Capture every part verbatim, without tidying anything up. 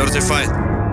Certified.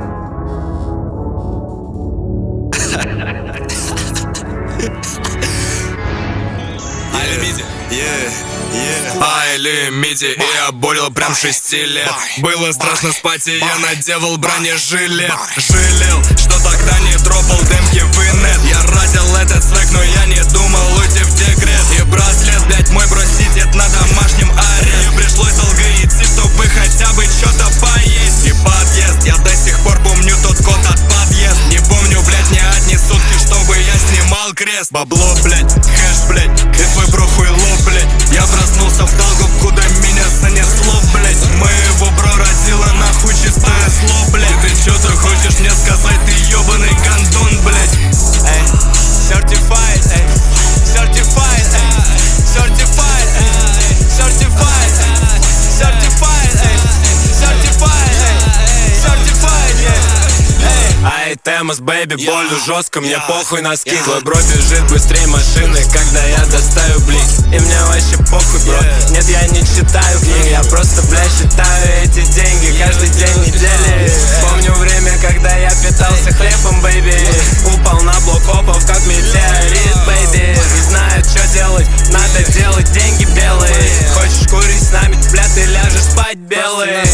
Айлимиди. Yeah, yeah. Айлимиди. И я болел прям шести лет. Было страшно спать, и я надевал бронежилет. Жалел, что тогда не дропал демки в инет. Я радил этот свек, но я не думал уйти в декрет. И браслет, блять, мой бросит на домашнем арест. Мне пришлось долго идти, чтобы хотя бы что-то поесть. И подъезд, я до сих пор помню тот код от подъезд. Не помню, блять, ни одни сутки, чтобы я снимал крест. Бабло, блять, хэш, блять, и твой бро хуйло, блять. Я проснулся в долгу, куда меня занесло, блять. Моего бро разило нахуй чистое зло, блять. И ты что-то хочешь мне сказать, ты ебаный гандон, блять. Эй, certified, эй, certified, эй, certified, эй, certified, эй, certified, эй, certified, эй, certified, эй. Ай, Темос, бэйби, болью жестко, мне похуй на скин. Твой бро бежит быстрее машины, когда я достаю блик. И мне вообще похуй, бро, нет, я не читаю книги. Я просто, блядь, считаю эти деньги каждый день недели. Помню время, когда я питался хлебом, бэйби. Упал на блок опов, как метеорит, бэйби. Не знаю, что делать, надо делать деньги белые. Хочешь курить с нами, бля, ты ляжешь спать белый.